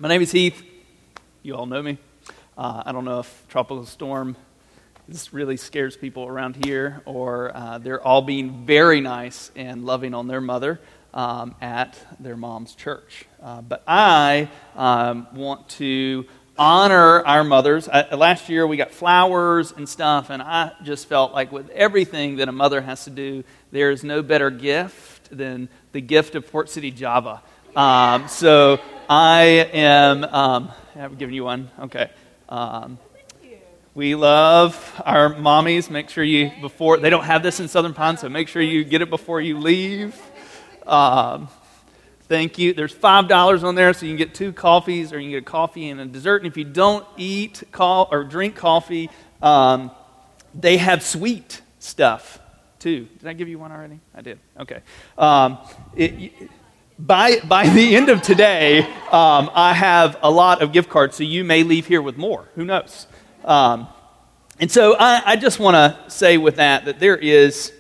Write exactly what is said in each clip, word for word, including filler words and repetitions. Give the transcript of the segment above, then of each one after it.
My name is Heath. You all know me. Uh, I don't know if tropical storm this really scares people around here, or uh, they're all being very nice and loving on their mother um, at their mom's church. Uh, but I um, want to honor our mothers. I, last year we got flowers and stuff, and I just felt like with everything that a mother has to do, there is no better gift than the gift of Port City Java. Um, so I am, um, I've given you one, okay. Um, we love our mommies. Make sure you, before, they don't have this in Southern Pine, so make sure you get it before you leave. Um, thank you. There's five dollars on there, so you can get two coffees, or you can get a coffee and a dessert. And if you don't eat co- or drink coffee, um, they have sweet stuff, too. Did I give you one already? I did. Okay. Um, it, By by the end of today, um, I have a lot of gift cards, so you may leave here with more. Who knows? Um, and so I, I just want to say with that, that there is,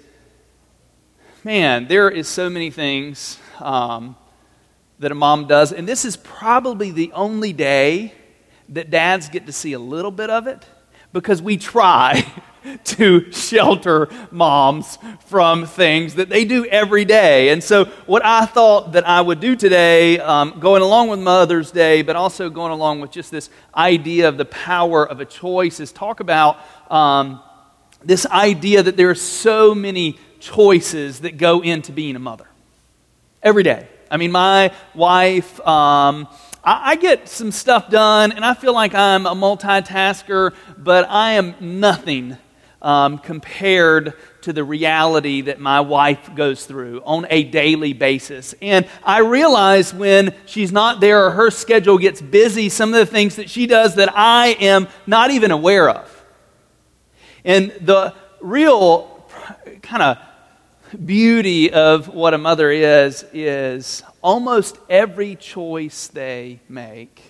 man, there is so many things um, that a mom does. And this is probably the only day that dads get to see a little bit of it, because we try to shelter moms from things that they do every day. And so what I thought that I would do today, um, going along with Mother's Day, but also going along with just this idea of the power of a choice, is talk about um, this idea that there are so many choices that go into being a mother every day. I mean, my wife, um, I, I get some stuff done, and I feel like I'm a multitasker, but I am nothing Um, compared to the reality that my wife goes through on a daily basis. And I realize when she's not there or her schedule gets busy, some of the things that she does that I am not even aware of. And the real kind of beauty of what a mother is, is almost every choice they make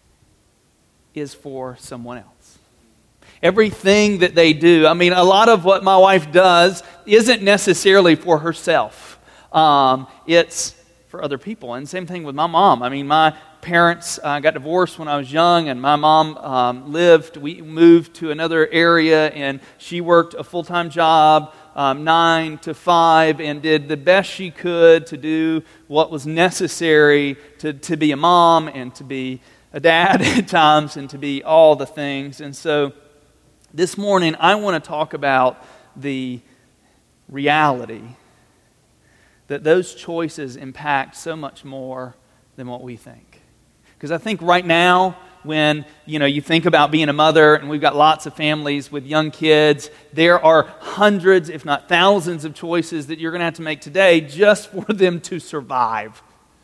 is for someone else. Everything that they do. I mean, a lot of what my wife does isn't necessarily for herself. Um, it's for other people. And same thing with my mom. I mean, my parents uh, got divorced when I was young, and my mom um, lived, we moved to another area, and she worked a full-time job, um, nine to five, and did the best she could to do what was necessary to, to be a mom and to be a dad at times and to be all the things. And so this morning, I want to talk about the reality that those choices impact so much more than what we think. Because I think right now, when you know you think about being a mother, and we've got lots of families with young kids, there are hundreds, if not thousands, of choices that you're going to have to make today just for them to survive.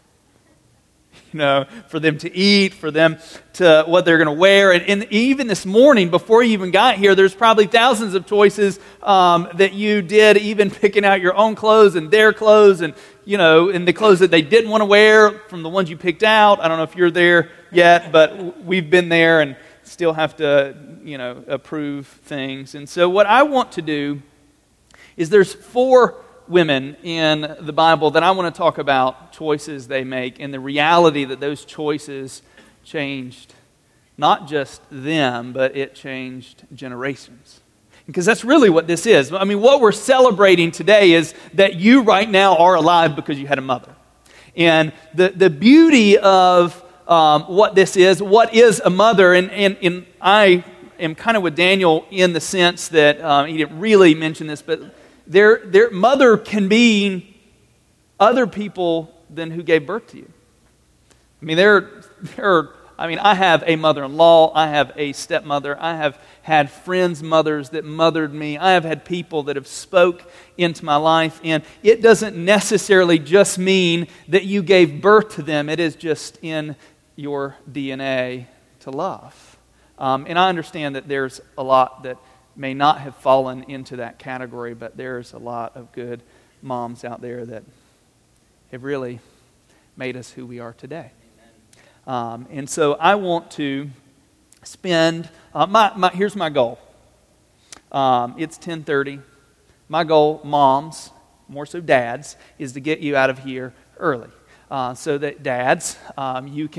You know, for them to eat, for them to what they're going to wear. And, and even this morning, before you even got here, there's probably thousands of choices um, that you did, even picking out your own clothes and their clothes, and, you know, and the clothes that they didn't want to wear from the ones you picked out. I don't know if you're there yet, but we've been there and still have to, you know, approve things. And so what I want to do is there's four women in the Bible that I want to talk about choices they make, and the reality that those choices changed not just them, but it changed generations. Because that's really what this is. I mean, what we're celebrating today is that you right now are alive because you had a mother. And the, the beauty of um, what this is, what is a mother, and, and, and I am kind of with Daniel in the sense that um, he didn't really mention this, but Their, their mother can be other people than who gave birth to you. I mean, there, there are, I mean, I have a mother-in-law, I have a stepmother, I have had friends' mothers that mothered me, I have had people that have spoke into my life, and it doesn't necessarily just mean that you gave birth to them, it is just in your D N A to love. Um, and I understand that there's a lot that may not have fallen into that category, but there's a lot of good moms out there that have really made us who we are today. Um, and so I want to spend, uh, my, my here's my goal. Um, it's ten thirty. My goal, moms, more so dads, is to get you out of here early. Uh, so that dads, um, you can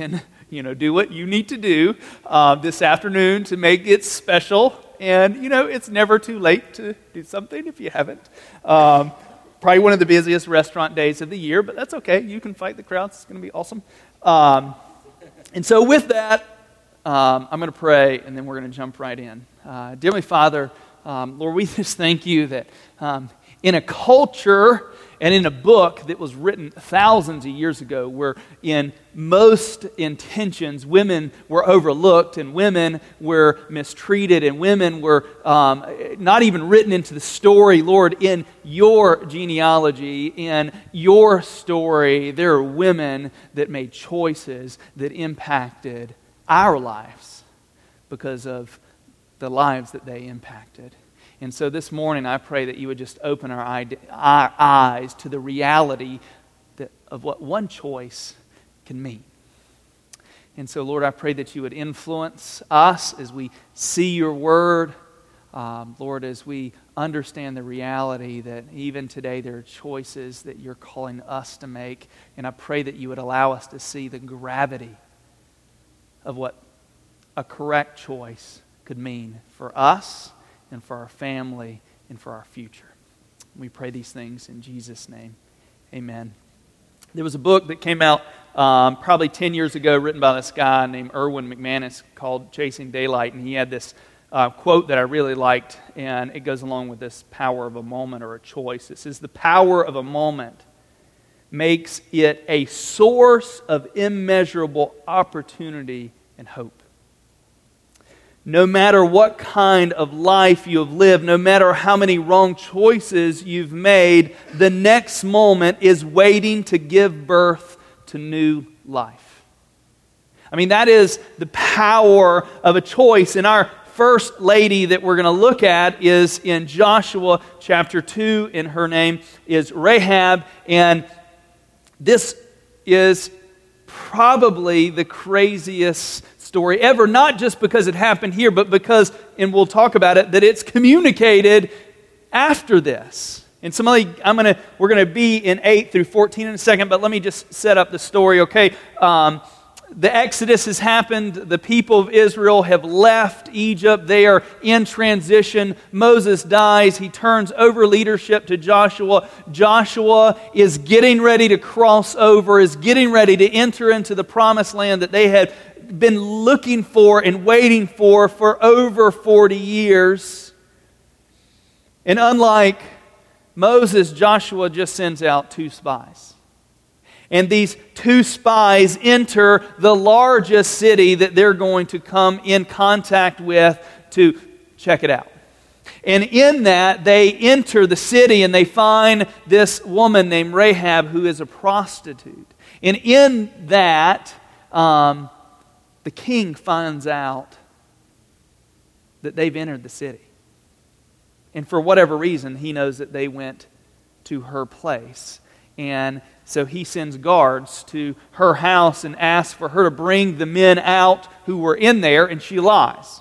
you know, do what you need to do uh, this afternoon to make it special. And, you know, it's never too late to do something if you haven't. Um, probably one of the busiest restaurant days of the year, but that's okay. You can fight the crowds. It's going to be awesome. Um, and so with that, um, I'm going to pray, and then we're going to jump right in. Uh, dear Heavenly Father, um, Lord, we just thank you that um, in a culture and in a book that was written thousands of years ago, where in most intentions women were overlooked and women were mistreated and women were um, not even written into the story, Lord, in your genealogy, in your story, there are women that made choices that impacted our lives because of the lives that they impacted. And so this morning, I pray that you would just open our, eye, our eyes to the reality that, of what one choice can mean. And so, Lord, I pray that you would influence us as we see your word. Um, Lord, as we understand the reality that even today there are choices that you're calling us to make. And I pray that you would allow us to see the gravity of what a correct choice could mean for us and for our family, and for our future. We pray these things in Jesus' name. Amen. There was a book that came out um, probably ten years ago written by this guy named Erwin McManus called Chasing Daylight, and he had this uh, quote that I really liked, and it goes along with this power of a moment or a choice. It says, "The power of a moment makes it a source of immeasurable opportunity and hope. No matter what kind of life you have lived, no matter how many wrong choices you've made, the next moment is waiting to give birth to new life." I mean, that is the power of a choice. And our first lady that we're going to look at is in Joshua chapter two, and her name is Rahab. And this is probably the craziest story ever, not just because it happened here, but because, and we'll talk about it, that it's communicated after this. And somebody, I'm gonna, we're gonna be in eight through fourteen in a second, but let me just set up the story, okay? Um, the Exodus has happened. The people of Israel have left Egypt. They are in transition. Moses dies. He turns over leadership to Joshua. Joshua is getting ready to cross over, is getting ready to enter into the promised land that they had been looking for and waiting for for over forty years. And unlike Moses, Joshua just sends out two spies. And these two spies enter the largest city that they're going to come in contact with to check it out. And in that, they enter the city and they find this woman named Rahab, who is a prostitute. And in that, um, the king finds out that they've entered the city. And for whatever reason, he knows that they went to her place. And so he sends guards to her house and asks for her to bring the men out who were in there, and she lies.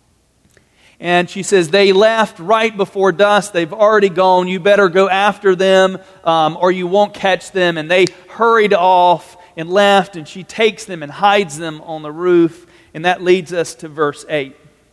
And she says, "They left right before dusk. They've already gone. You better go after them um, or you won't catch them." And they hurried off and left, and she takes them and hides them on the roof. And that leads us to verse eight.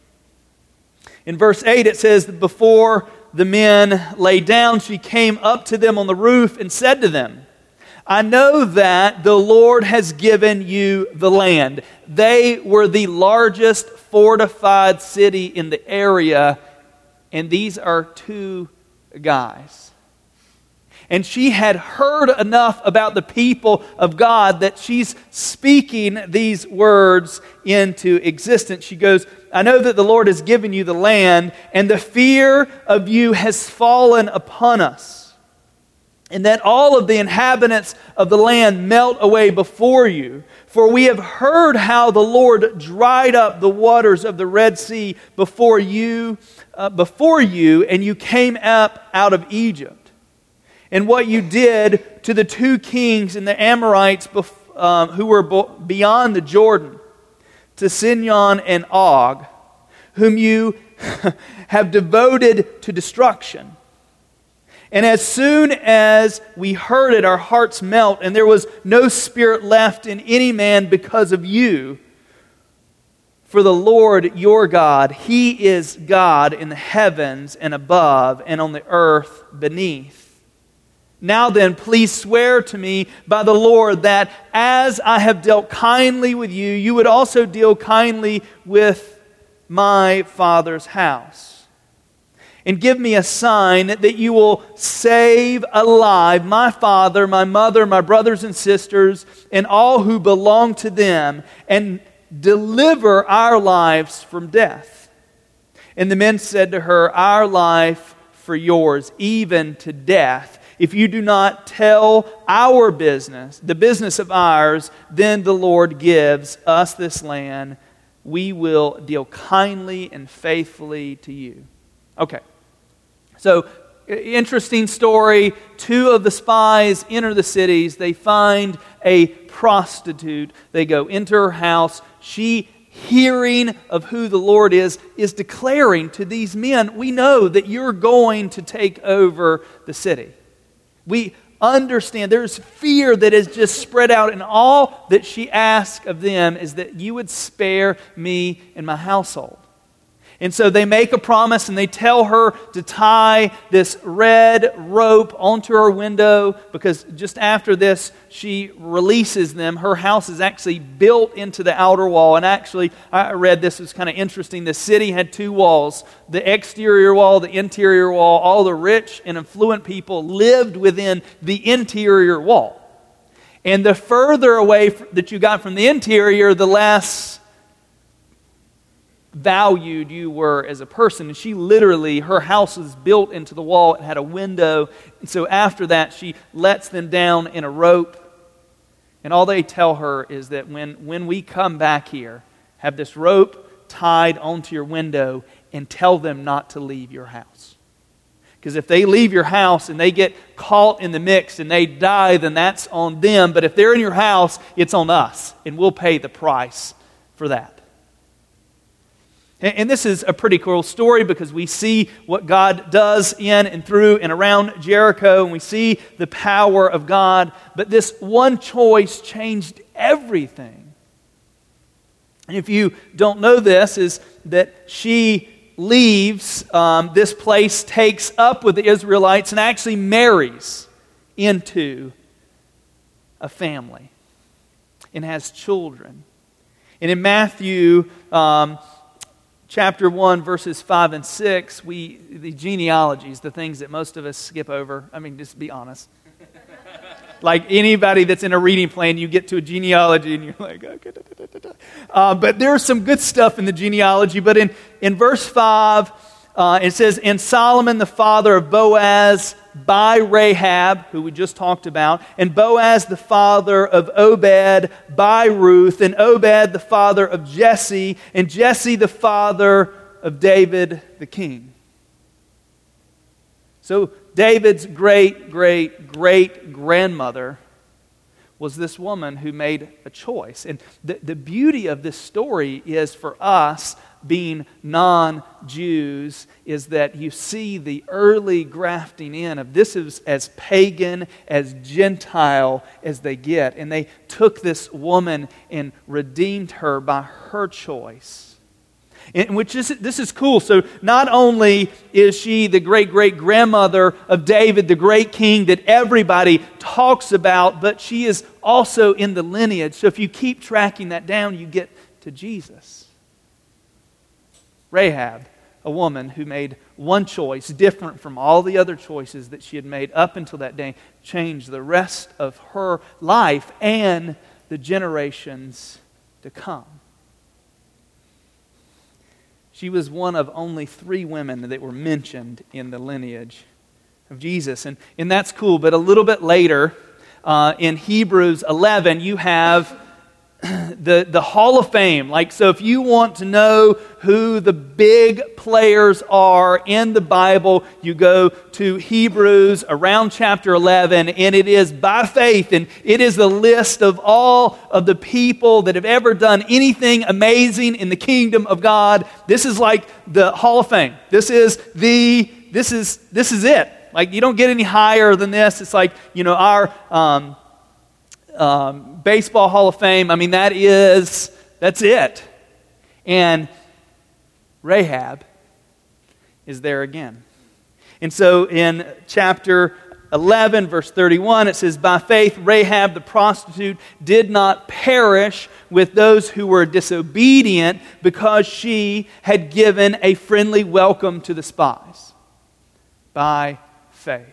In verse eight it says, "Before the men lay down, she came up to them on the roof and said to them, 'I know that the Lord has given you the land.'" They were the largest fortified city in the area, and these are two guys. And she had heard enough about the people of God that she's speaking these words into existence. She goes, "I know that the Lord has given you the land, and the fear of you has fallen upon us, and that all of the inhabitants of the land melt away before you. For we have heard how the Lord dried up the waters of the Red Sea before you, uh, before you, and you came up out of Egypt. And what you did to the two kings and the Amorites bef- um, who were bo- beyond the Jordan, to Sihon and Og, whom you have devoted to destruction. And as soon as we heard it, our hearts melt, and there was no spirit left in any man because of you. For the Lord your God, He is God in the heavens and above, and on the earth beneath. Now then, please swear to me by the Lord that as I have dealt kindly with you, you would also deal kindly with my father's house. And give me a sign that you will save alive my father, my mother, my brothers and sisters, and all who belong to them, and deliver our lives from death. And the men said to her, our life for yours, even to death. If you do not tell our business, the business of ours, then the Lord gives us this land. We will deal kindly and faithfully to you. Okay. So, interesting story. Two of the spies enter the cities. They find a prostitute. They go into her house. She, hearing of who the Lord is, is declaring to these men, we know that you're going to take over the city. We understand there's fear that is just spread out, and all that she asks of them is that you would spare me and my household. And so they make a promise, and they tell her to tie this red rope onto her window, because just after this, she releases them. Her house is actually built into the outer wall. And actually, I read this, was kind of interesting. The city had two walls, the exterior wall, the interior wall. All the rich and affluent people lived within the interior wall. And the further away that you got from the interior, the less valued you were as a person. And she literally, her house was built into the wall. It had a window. And so after that, she lets them down in a rope. And all they tell her is that when, when we come back here, have this rope tied onto your window and tell them not to leave your house. Because if they leave your house and they get caught in the mix and they die, then that's on them. But if they're in your house, it's on us. And we'll pay the price for that. And this is a pretty cool story because we see what God does in and through and around Jericho, and we see the power of God. But this one choice changed everything. And if you don't know this, is that she leaves um, this place, takes up with the Israelites, and actually marries into a family and has children. And in Matthew Um, Chapter one, verses five and six, we the genealogies, the things that most of us skip over. I mean, just be honest. Like anybody that's in a reading plan, you get to a genealogy and you're like, okay. Da, da, da, da. Uh, but there's some good stuff in the genealogy. But in, in verse five, uh, it says, and Solomon, the father of Boaz, by Rahab, who we just talked about, and Boaz the father of Obed by Ruth, and Obed the father of Jesse, and Jesse the father of David the king. So David's great, great, great grandmother was this woman who made a choice. And the, the beauty of this story is for us, being non-Jews, is that you see the early grafting in of this is as pagan, as Gentile as they get. And they took this woman and redeemed her by her choice. And which is, this is cool. So not only is she the great-great-grandmother of David, the great king that everybody talks about, but she is also in the lineage. So if you keep tracking that down, you get to Jesus. Rahab, a woman who made one choice different from all the other choices that she had made up until that day, changed the rest of her life and the generations to come. She was one of only three women that were mentioned in the lineage of Jesus. And, and that's cool, but a little bit later, uh, in Hebrews eleven, you have the, the Hall of Fame. Like, so if you want to know who the big players are in the Bible, you go to Hebrews around chapter eleven, and it is by faith, and it is the list of all of the people that have ever done anything amazing in the kingdom of God. This is like the Hall of Fame. This is the, this is, this is it. Like, you don't get any higher than this. It's like, you know, our um, um, baseball Hall of Fame. I mean, that is, that's it. And Rahab is there again. And so in chapter eleven, verse thirty-one, it says, by faith Rahab the prostitute did not perish with those who were disobedient, because she had given a friendly welcome to the spies. By faith.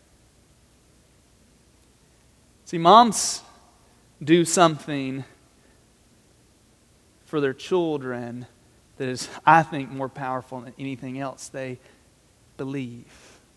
See, moms do something for their children that is, I think, more powerful than anything else. They believe.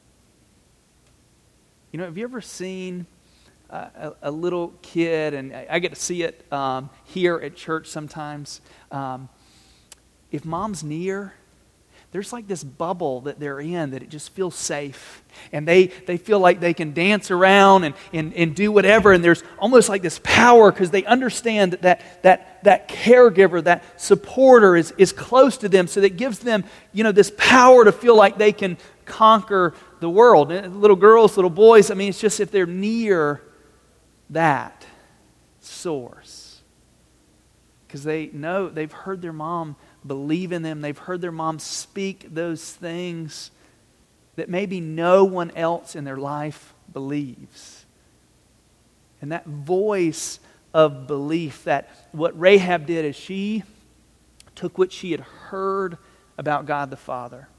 You know, have you ever seen uh, a, a little kid, and I, I get to see it um, here at church sometimes. Um, if mom's near, there's like this bubble that they're in that it just feels safe. And they, they feel like they can dance around and, and, and do whatever. And there's almost like this power because they understand that that, that that caregiver, that supporter is, is close to them. So that gives them, you know, this power to feel like they can conquer the world. Little girls, little boys, I mean, it's just if they're near that source. Because they know, they've heard their mom believe in them. They've heard their mom speak those things that maybe no one else in their life believes. And that voice of belief, that what Rahab did is she took what she had heard about God the Father.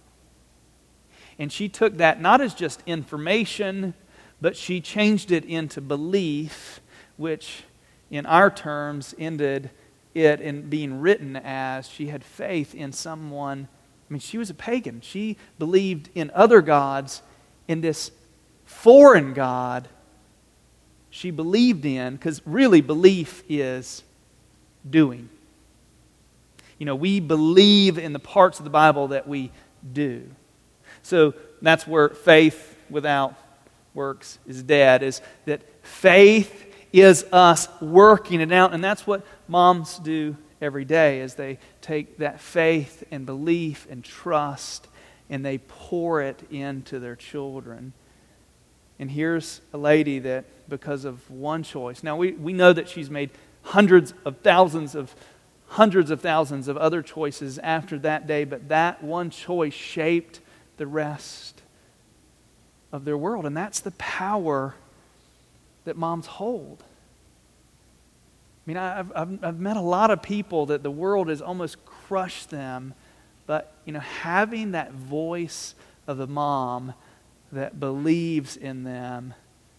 And she took that not as just information, but she changed it into belief, which in our terms ended it in being written as she had faith in someone. I mean, she was a pagan. She believed in other gods, in this foreign God she believed in, because really belief is doing. You know, we believe in the parts of the Bible that we do. So that's where faith without works is dead, is that faith is us working it out. And that's what moms do every day, is they take that faith and belief and trust and they pour it into their children. And here's a lady that, because of one choice, now we, we know that she's made hundreds of thousands of hundreds of thousands of other choices after that day, but that one choice shaped the rest of their world. And that's the power that moms hold. I mean, I've, I've, I've met a lot of people that the world has almost crushed them, but, you know, having that voice of the mom that believes in them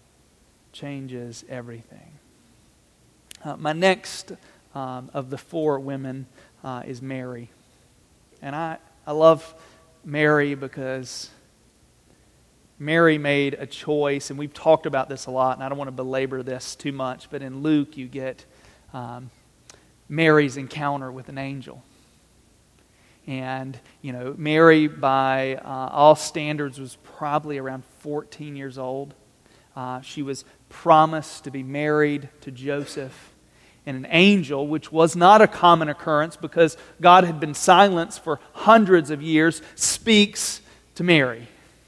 changes everything. Uh, my next um, of the four women uh, is Mary. And I, I love Mary because Mary made a choice, and we've talked about this a lot, and I don't want to belabor this too much, but in Luke you get um, Mary's encounter with an angel. And, you know, Mary, by uh, all standards, was probably around fourteen years old. Uh, she was promised to be married to Joseph. And an angel, which was not a common occurrence because God had been silent for hundreds of years, speaks to Mary.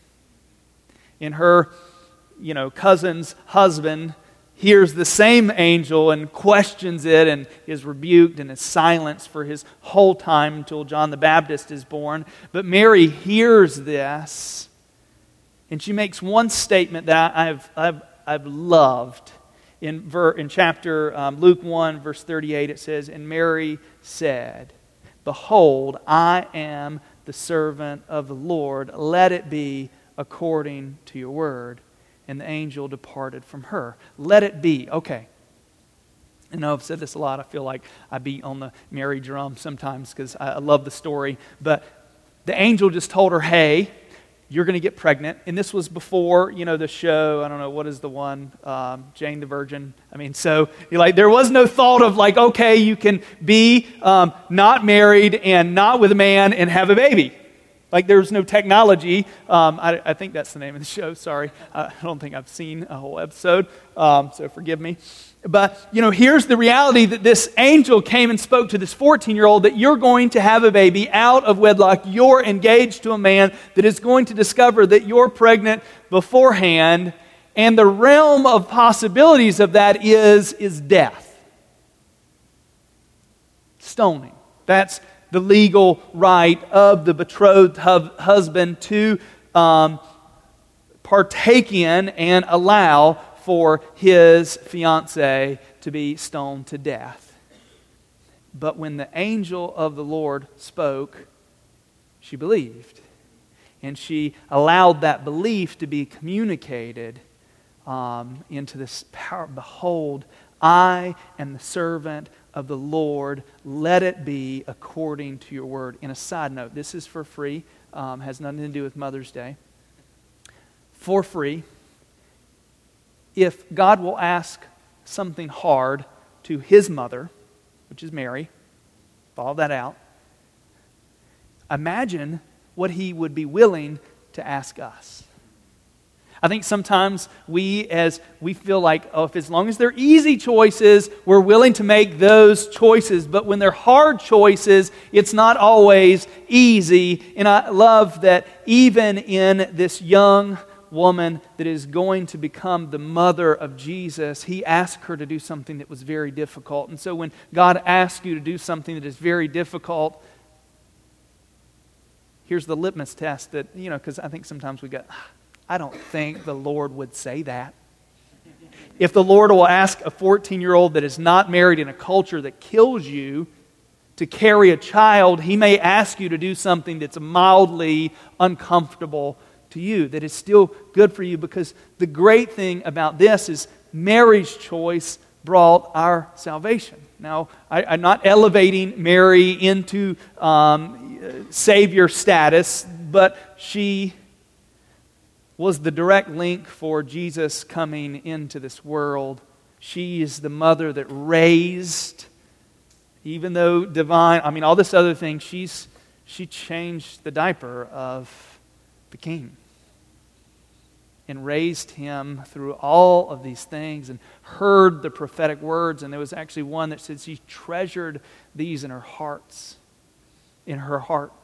And her, you know, cousin's husband hears the same angel and questions it and is rebuked and is silenced for his whole time until John the Baptist is born. But Mary hears this, and she makes one statement that I've I've, I've loved. In, ver, in chapter um, Luke one, verse thirty-eight, it says, "And Mary said, 'Behold, I am the servant of the Lord. Let it be according to your word.' And the angel departed from her." Let it be. Okay. I know I've said this a lot. I feel like I beat on the Mary drum sometimes because I, I love the story. But the angel just told her, hey, you're going to get pregnant. And this was before, you know, the show, I don't know, what is the one, um, Jane the Virgin. I mean, so you're like, there was no thought of like, okay, you can be um, not married and not with a man and have a baby. Like there's no technology. Um, I, I think that's the name of the show. Sorry. I don't think I've seen a whole episode, um, so forgive me. But, you know, here's the reality that this angel came and spoke to this fourteen-year-old that you're going to have a baby out of wedlock. You're engaged to a man that is going to discover that you're pregnant beforehand. And the realm of possibilities of that is, is death. Stoning. That's the legal right of the betrothed husband to um, partake in and allow for his fiancée to be stoned to death. But when the angel of the Lord spoke, she believed. And she allowed that belief to be communicated um, into this power. Behold, I am the servant of the Lord. Let it be according to your word. And a side note, this is for free. Um, has nothing to do with Mother's Day. For free. If God will ask something hard to his mother, which is Mary, follow that out, imagine what he would be willing to ask us. I think sometimes we, as we feel like, oh, if as long as they're easy choices, we're willing to make those choices. But when they're hard choices, it's not always easy. And I love that even in this young woman that is going to become the mother of Jesus, he asked her to do something that was very difficult. And so when God asks you to do something that is very difficult, here's the litmus test that, you know, because I think sometimes we go, I don't think the Lord would say that. If the Lord will ask a fourteen-year-old that is not married in a culture that kills you to carry a child, he may ask you to do something that's mildly uncomfortable to you, that is still good for you, because the great thing about this is Mary's choice brought our salvation. Now, I, I'm not elevating Mary into um, Savior status, but she was the direct link for Jesus coming into this world. She is the mother that raised, even though divine, I mean, all this other thing, she's she changed the diaper of the king and raised him through all of these things and heard the prophetic words. And there was actually one that said she treasured these in her hearts, in her heart.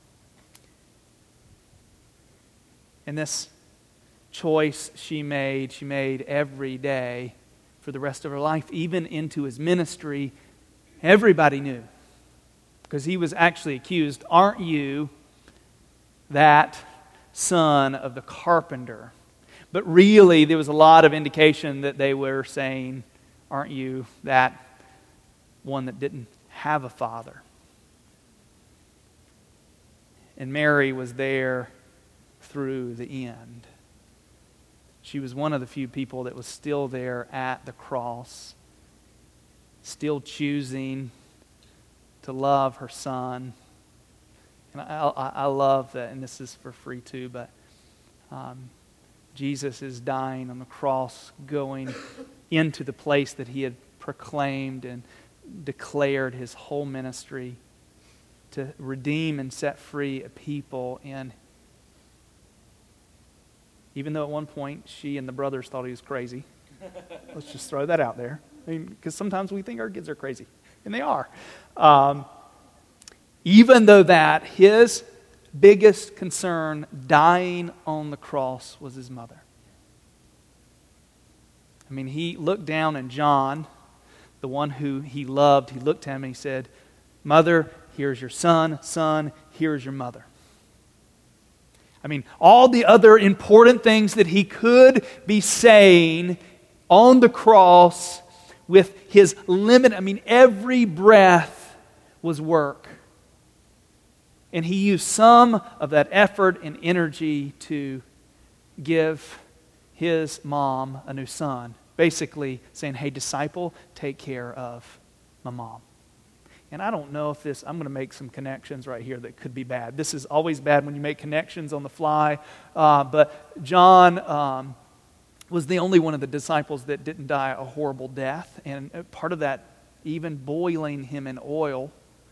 And this choice she made, she made every day for the rest of her life, even into his ministry. Everybody knew, because he was actually accused, aren't you that son of the carpenter? But really, there was a lot of indication that they were saying, aren't you that one that didn't have a father? And Mary was there through the end. She was one of the few people that was still there at the cross, still choosing to love her son. And I, I, I love that, and this is for free too, but um, Jesus is dying on the cross, going into the place that he had proclaimed and declared his whole ministry to redeem and set free a people. And even though at one point she and the brothers thought he was crazy, let's just throw that out there. I mean, because sometimes we think our kids are crazy, and they are. Um, even though that, his biggest concern dying on the cross was his mother. I mean, he looked down and John, the one who he loved, he looked at him and he said, "Mother, here's your son. Son, here's your mother." I mean, all the other important things that he could be saying on the cross with his limit, I mean, every breath was work. And he used some of that effort and energy to give his mom a new son. Basically saying, hey, disciple, take care of my mom. And I don't know if this, I'm going to make some connections right here that could be bad. This is always bad when you make connections on the fly. Uh, but John um, was the only one of the disciples that didn't die a horrible death. And part of that, even boiling him in oil,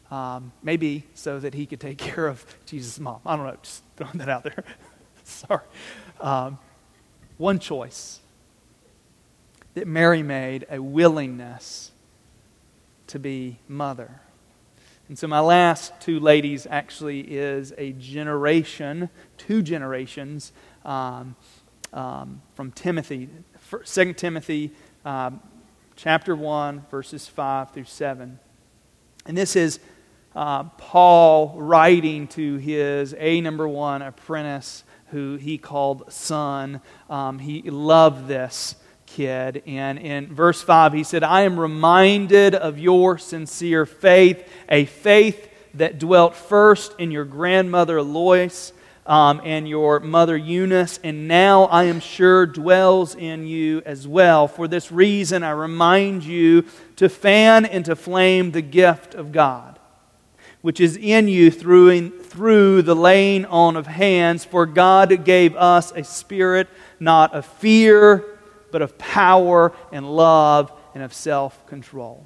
Um, maybe so that he could take care of Jesus' mom. I don't know, just throwing that out there. Sorry. Um, one choice that Mary made, a willingness to be mother. And so my last two ladies actually is a generation, two generations um, um, from Timothy. Second Timothy um, chapter one, verses five through seven. And this is uh, Paul writing to his A number one apprentice who he called son. Um, he loved this kid. And in verse five, he said, I am reminded of your sincere faith, a faith that dwelt first in your grandmother Lois um, and your mother Eunice, and now I am sure dwells in you as well. For this reason, I remind you to fan into flame the gift of God, which is in you through, through the laying on of hands. For God gave us a spirit not of fear, but of power and love and of self-control.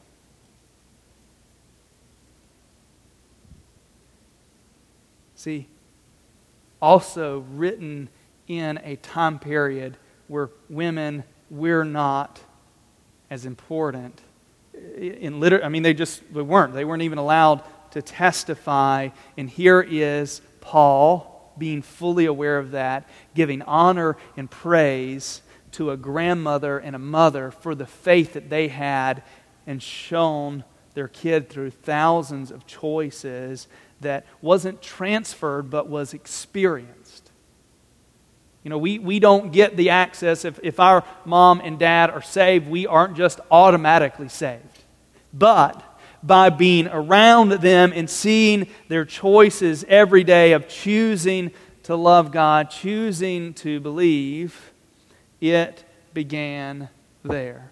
See, also written in a time period where women were not as important. In liter- I mean, they just they weren't. They weren't even allowed to testify. And here is Paul, being fully aware of that, giving honor and praise to a grandmother and a mother for the faith that they had and shown their kid through thousands of choices that wasn't transferred but was experienced. You know, we, we don't get the access. If, if our mom and dad are saved, we aren't just automatically saved. But by being around them and seeing their choices every day of choosing to love God, choosing to believe, it began there.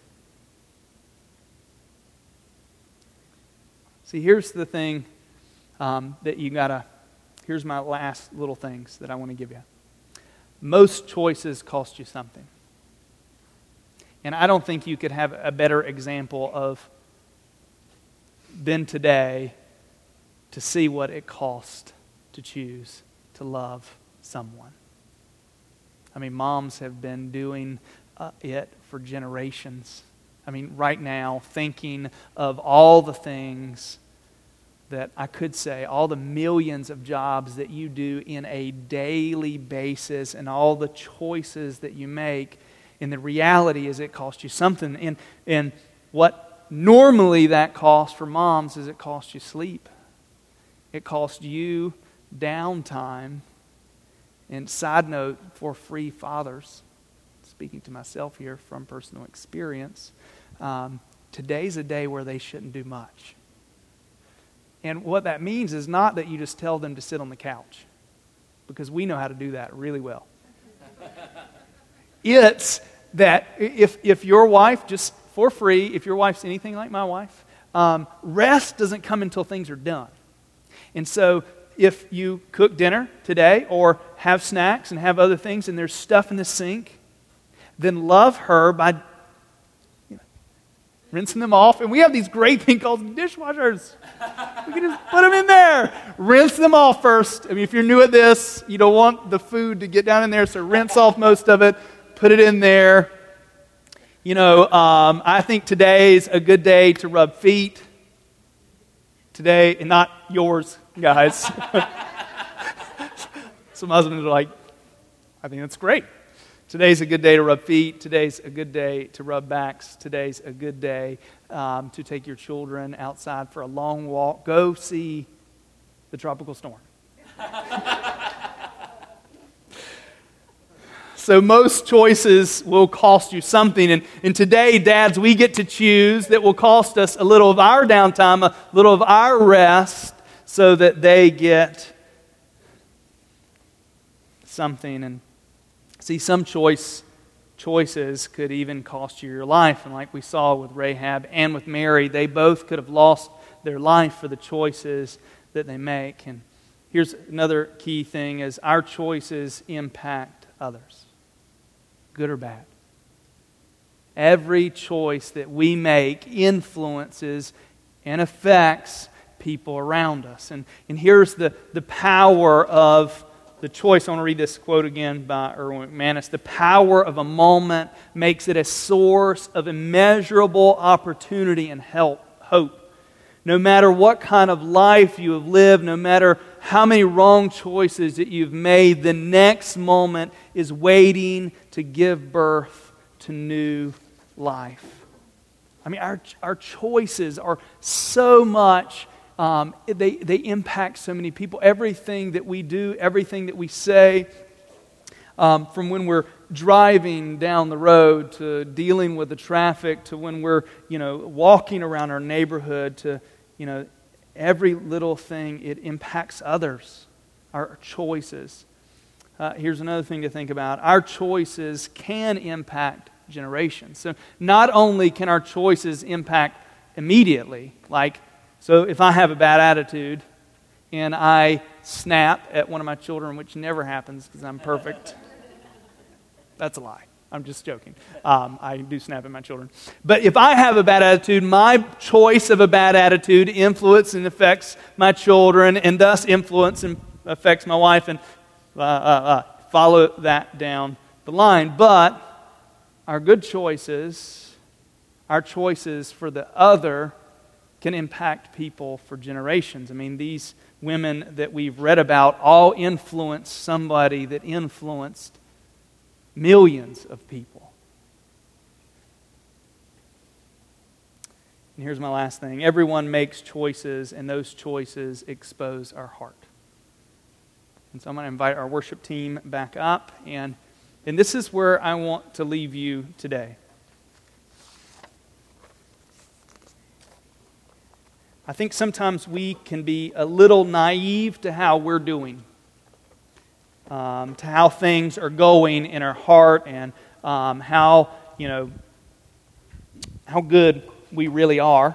See, here's the thing um, that you gotta, here's my last little things that I want to give you. Most choices cost you something. And I don't think you could have a better example of than today to see what it cost to choose to love someone. I mean, moms have been doing uh, it for generations. I mean, right now, thinking of all the things that I could say, all the millions of jobs that you do in a daily basis and all the choices that you make, and the reality is it costs you something. And, and what normally that costs for moms is it costs you sleep. It costs you downtime. And side note, for free fathers, speaking to myself here from personal experience, um, today's a day where they shouldn't do much. And what that means is not that you just tell them to sit on the couch, because we know how to do that really well. It's that if if your wife, just for free, if your wife's anything like my wife, um, rest doesn't come until things are done. And so if you cook dinner today or have snacks and have other things and there's stuff in the sink, then love her by you know, rinsing them off. And we have these great things called dishwashers. We can just put them in there. Rinse them off first. I mean, if you're new at this, you don't want the food to get down in there, so rinse off most of it. Put it in there. You know, um, I think today's a good day to rub feet. Today, and not yours, guys. Some husbands are like, I think that's great. Today's a good day to rub feet. Today's a good day to rub backs. Today's a good day um, to take your children outside for a long walk. Go see the tropical storm. So most choices will cost you something. And, and today, dads, we get to choose that will cost us a little of our downtime, a little of our rest, so that they get something. And see, some choice choices could even cost you your life. And like we saw with Rahab and with Mary, they both could have lost their life for the choices that they make. And here's another key thing is our choices impact others, good or bad. Every choice that we make influences and affects people around us. And, and here's the, the power of the choice. I want to read this quote again by Erwin McManus. The power of a moment makes it a source of immeasurable opportunity and help, hope. No matter what kind of life you have lived, no matter how many wrong choices that you've made, the next moment is waiting to give birth to new life. I mean, our our choices are so much, um, they, they impact so many people. Everything that we do, everything that we say, um, from when we're driving down the road to dealing with the traffic to when we're, you know, walking around our neighborhood to, you know, every little thing, it impacts others, our choices. Uh, here's another thing to think about. Our choices can impact generations. So not only can our choices impact immediately, like, so if I have a bad attitude and I snap at one of my children, which never happens because I'm perfect. That's a lie. I'm just joking. Um, I do snap at my children. But if I have a bad attitude, my choice of a bad attitude influences and affects my children, and thus influence and affects my wife, and uh, uh, uh, follow that down the line. But our good choices, our choices for the other, can impact people for generations. I mean, these women that we've read about all influenced somebody that influenced millions of people. And here's my last thing. Everyone makes choices, and those choices expose our heart. And so I'm going to invite our worship team back up, and, and this is where I want to leave you today. I think sometimes we can be a little naive to how we're doing. Um, to how things are going in our heart, and um, how, you know, how good we really are.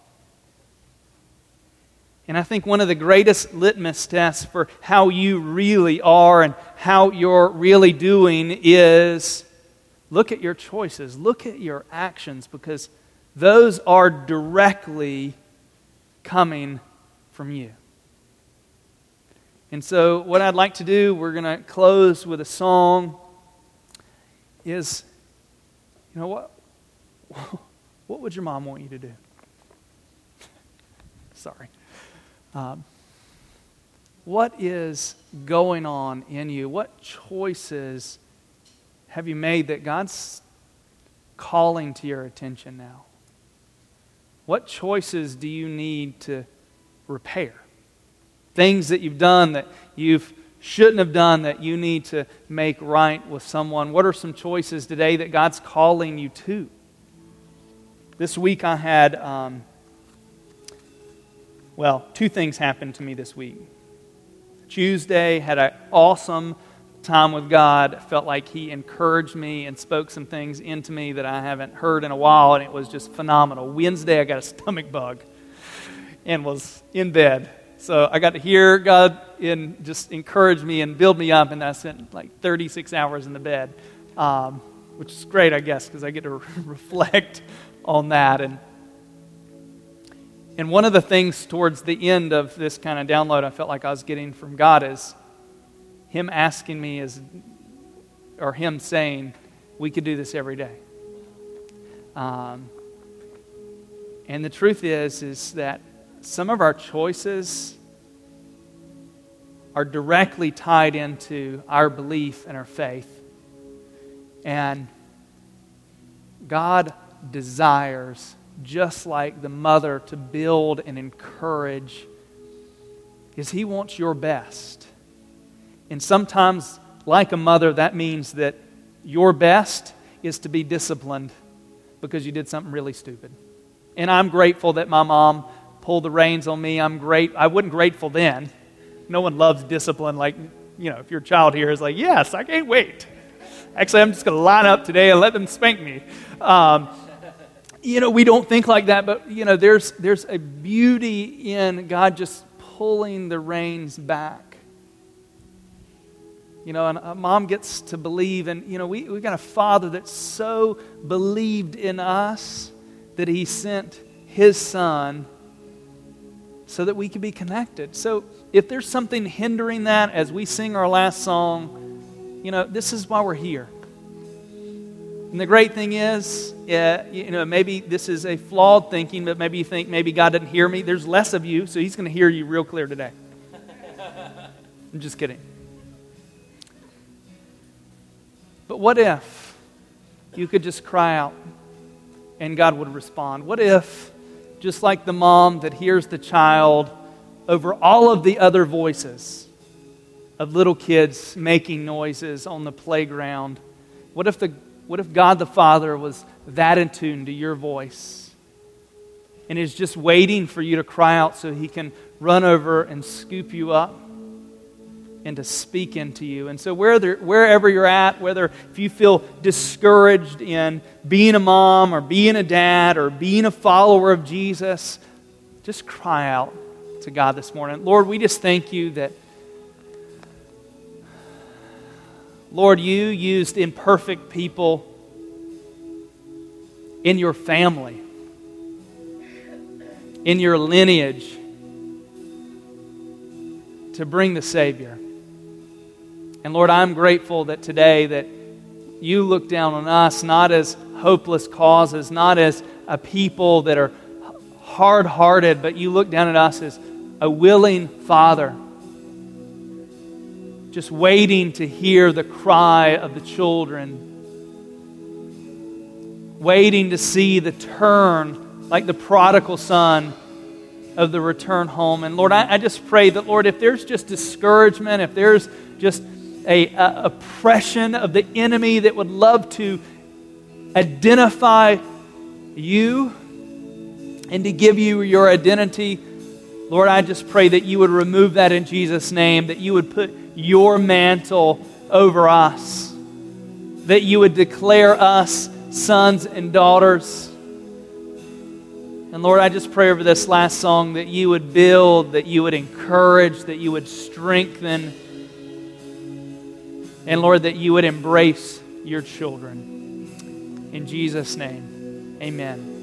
And I think one of the greatest litmus tests for how you really are and how you're really doing is look at your choices, look at your actions, because those are directly coming from you. And so what I'd like to do, we're going to close with a song, is, you know what? What would your mom want you to do? Sorry. Um, what is going on in you? What choices have you made that God's calling to your attention now? What choices do you need to repair? Things that you've done that you shouldn't have done that you need to make right with someone. What are some choices today that God's calling you to? This week I had, um, well, two things happened to me this week. Tuesday, had an awesome time with God. Felt like He encouraged me and spoke some things into me that I haven't heard in a while, and it was just phenomenal. Wednesday, I got a stomach bug and was in bed. So I got to hear God and just encourage me and build me up, and I spent like thirty-six hours in the bed, um, which is great, I guess, because I get to re- reflect on that. And and one of the things towards the end of this kind of download I felt like I was getting from God is Him asking me, is, or Him saying, we could do this every day. Um, and the truth is, is that some of our choices are directly tied into our belief and our faith. And God desires, just like the mother, to build and encourage, is He wants your best. And sometimes, like a mother, that means that your best is to be disciplined because you did something really stupid. And I'm grateful that my mom pulled the reins on me. I'm great. I wasn't grateful then. No one loves discipline. Like, you know, if your child here is like, yes, I can't wait. Actually, I'm just going to line up today and let them spank me. Um, you know, we don't think like that, but, you know, there's there's a beauty in God just pulling the reins back. You know, and a mom gets to believe, and, you know, we, we got a Father that so believed in us that He sent His Son so that we can be connected. So if there's something hindering that as we sing our last song, you know, this is why we're here. And the great thing is, yeah, you know, maybe this is a flawed thinking, but maybe you think maybe God didn't hear me. There's less of you, so He's going to hear you real clear today. I'm just kidding. But what if you could just cry out and God would respond? What if, just like the mom that hears the child over all of the other voices of little kids making noises on the playground, what if the What if God the Father was that in tune to your voice and is just waiting for you to cry out so He can run over and scoop you up and to speak into you? And so wherever, wherever you're at, whether if you feel discouraged in being a mom or being a dad or being a follower of Jesus, just cry out to God this morning. Lord, we just thank You that Lord, You used imperfect people in Your family, in Your lineage, to bring the Savior. And Lord, I'm grateful that today that You look down on us not as hopeless causes, not as a people that are hard-hearted, but You look down at us as a willing Father, just waiting to hear the cry of the children, waiting to see the turn, like the prodigal son, of the return home. And Lord, I, I just pray that, Lord, if there's just discouragement, if there's just a, a oppression of the enemy that would love to identify You and to give You your identity, Lord, I just pray that You would remove that in Jesus' name, that You would put Your mantle over us, that You would declare us sons and daughters. And Lord, I just pray over this last song that You would build, that You would encourage, that You would strengthen, and Lord, that You would embrace Your children. In Jesus' name, amen.